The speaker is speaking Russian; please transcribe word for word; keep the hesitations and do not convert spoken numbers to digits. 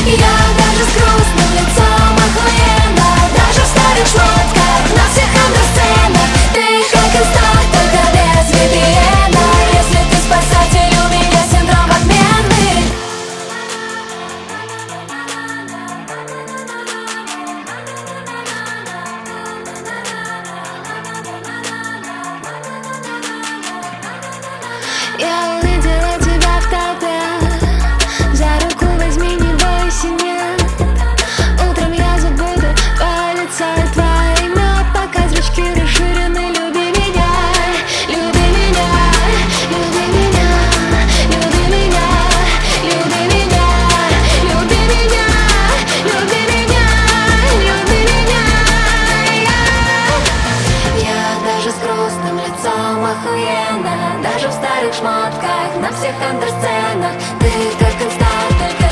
Я даже с грустным лицом охуенно, даже в старых шмотках, на всех андерсценах. Ты как инстаг, только без ви пи эн. Если ты спасатель, у меня синдром отмены. Я увидела тебя в толпе, за руку возьми, не бойся, нет. Утром я забуду полицай твое имя, пока зрачки расширены. Люби меня, люби меня, люби меня, люби меня, люби меня, люби меня, люби меня, люби меня. Я даже с грустным лицом охуенно, даже в старых шмотках, на всех андерсценах. Ты как инстаг, только